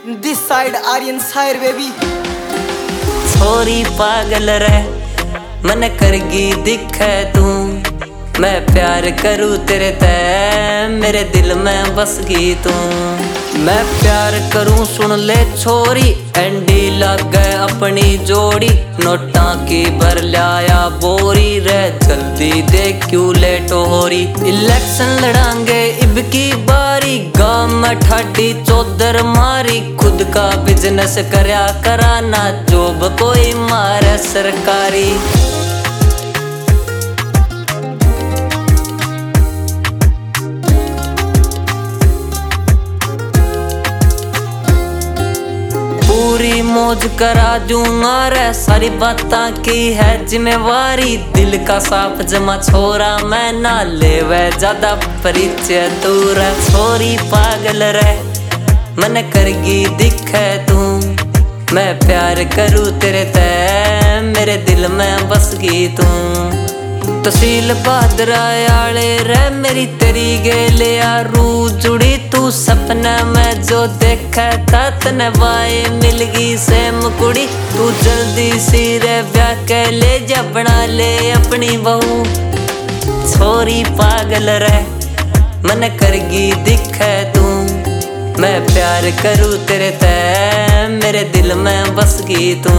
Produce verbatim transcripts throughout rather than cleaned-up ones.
This side Aryan शायर baby. छोरी पागल रे मन करगी दिखे तू, मैं प्यार करूँ तेरे ते मेरे दिल में बसगी तू। मैं प्यार करूँ सुन ले छोरी, एंडी लग गए अपनी जोड़ी। नोटा की भर लाया बोरी रे, जल्दी दे क्यों लेट हो रही। इलेक्शन लड़ांगे इब की बारी, गाँव में ठाडी चौधर मारी। खुद का बिजनेस करया कराना, जॉब कोई मारे सरकारी। पूरी मौज करा दूंगा रे, सारी बातां की है जिम्मेवारी। दिल का साफ जमा छोरा मैं ना लेवे ज्यादा परिचय दूर। छोरी पागल रे मन करगी दिखे तू, मैं प्यार करूँ तेरे ते मेरे दिल में बसगी तू। तहसील भादरायाले रे मेरी तेरी गेलिया रू जुड़ी। तू सपना में जो देखा था तने वाए मिलगी सेम कुड़ी। तू जल्दी सी रे ब्याह के ले जा, बना ले अपनी बहू। छोरी पागल रे मन करगी दिखे तू, मैं प्यार करूँ तेरे ते मेरे दिल में बसगी तू।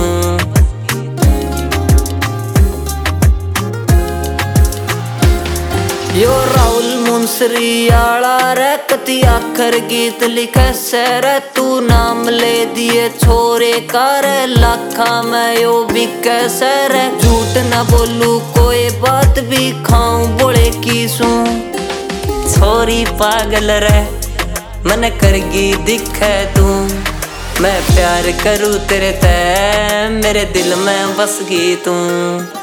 यो राहुल मुंसरी आला रे कति आखर गीत लिखे सर। तू नाम ले दिए छोरे का रे, लाखा में यो बिके सर। झूठ न बोलू कोई बात भी खाऊं बोले की सू। छोरी पागल रे मन करगी दिखे तू, मैं प्यार करूँ तेरे ते मेरे दिल में बसगी तू।